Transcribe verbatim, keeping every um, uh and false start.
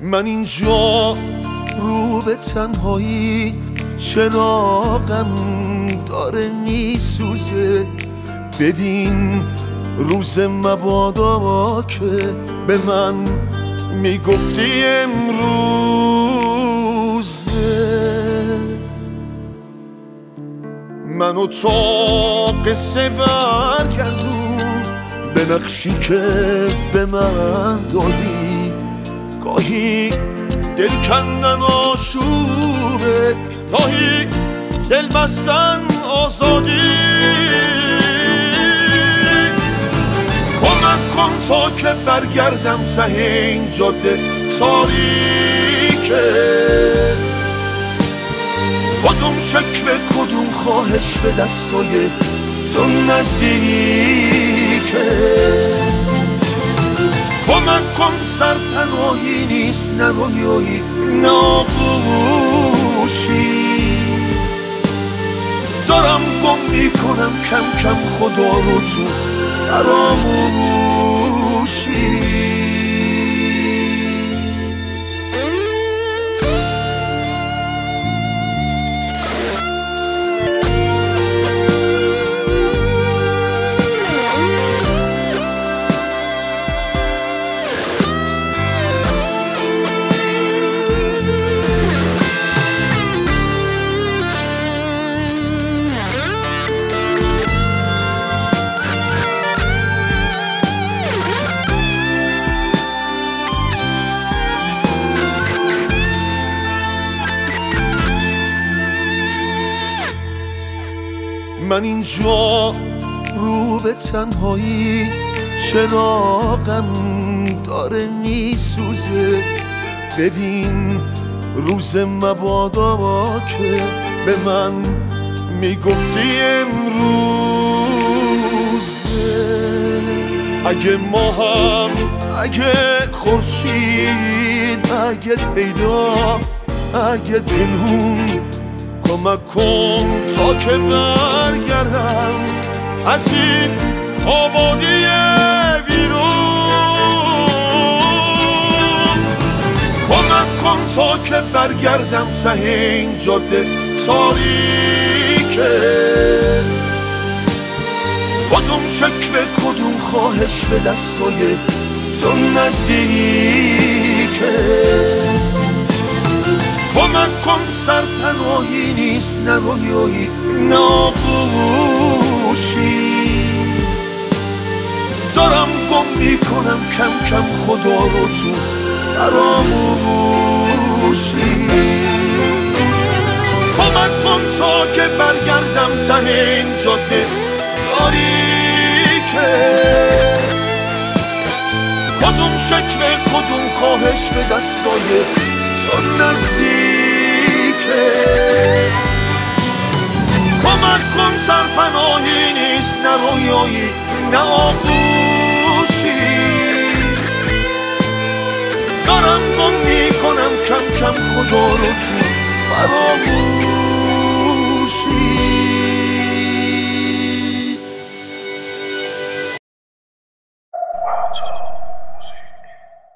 من اینجا رو به تنهایی چراغم داره میسوزه. ببین روز مبادا که به من میگفتی امروزه. منو تا قصه برگردون به نقشی که به من دادی. گاهی دل کندن آشوبه، گاهی دل بستن آزادی. کمک کن تا که برگردم ته این جاده تاریکه. کدوم شکوه کدوم خواهش به دستای تو نزدیکه. کمک کن سرپناهی نیست، نه رویایی نه آغوشی. دارم گم میکنم کم کم خدا رو تو فراموشی. من اینجا رو به تنهایی چراغم داره میسوزه. ببین روز مبادا که به من میگفتی امروزه. اگه ما هم، اگه خورشید، اگه پیدا، اگه پنهون، کمک کن تا که برگردم از این آبادی ویرون. کمک کن تا که برگردم ته این جاده تاریکه. کدوم شکوه کدوم خواهش به دستای تو نزدیکه. کمک کن سرپناهی نیست، نه رویایی نه آغوشی. دارم گم میکنم کم کم خدا رو تو فراموشی. کمک کن تا که برگردم ته این جاده تاریکه. کدوم شکوه کدوم خواهش به دستای تو نزدیکه. کمک کن سرپناهی نیست، نه رویایی نه آغوشی. دارم گم میکنم کم کم خدا رو تو فراموشی.